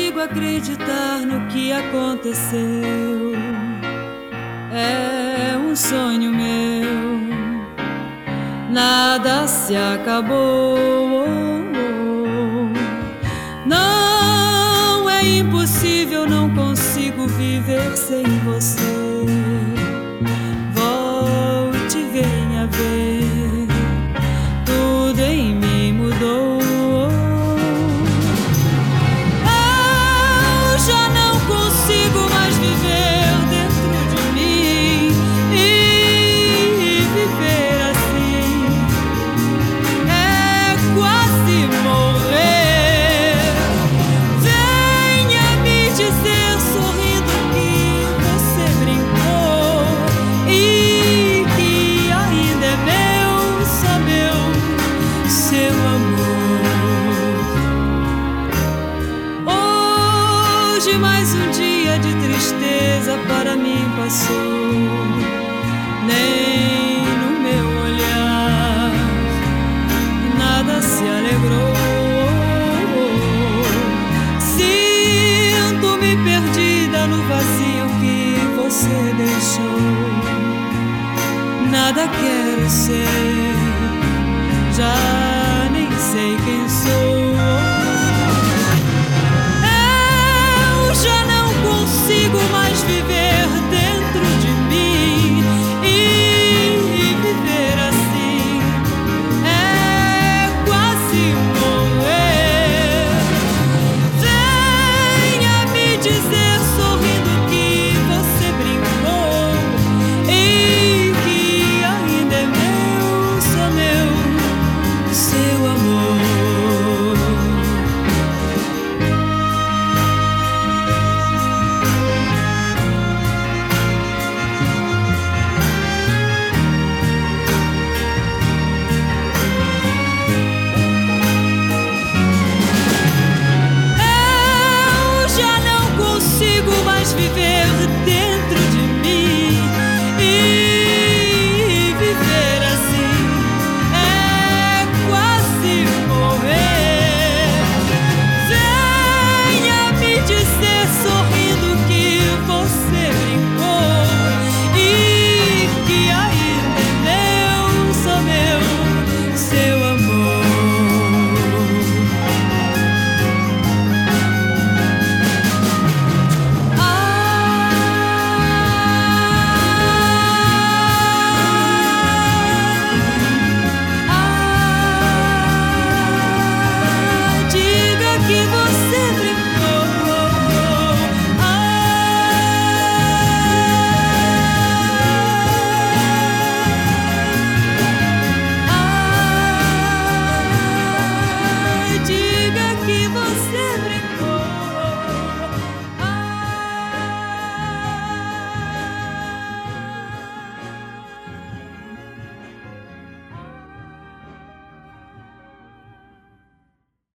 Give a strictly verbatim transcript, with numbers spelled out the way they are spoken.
consigo acreditar no que aconteceu. É um sonho meu, nada se acabou. Não é impossível, não consigo viver sem você. Volte, venha ver, tudo em mim mudou. Eu já não consigo mais viver dentro de mim, e viver assim é quase morrer. Venha me dizer sorrindo que você brincou e que ainda é meu, só meu, seu amor. Hoje mais um dia de tristeza para mim passou. Nem no meu olhar nada se alegrou. Sinto-me perdida no vazio que você deixou. Nada quero ser